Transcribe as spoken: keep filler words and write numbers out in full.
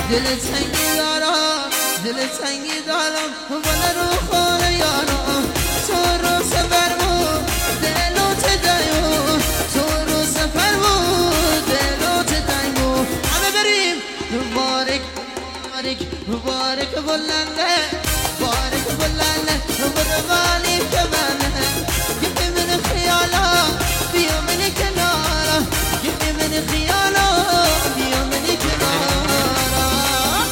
دل تنگی دارم دل تنگی دارم ولی رو خانه یارم تو رو سفر بود دلوت دیو تو رو سفر بود دلوت دیو همه بریم مبارک مبارک مبارک بلنده مبارک بلنده برو غالیب که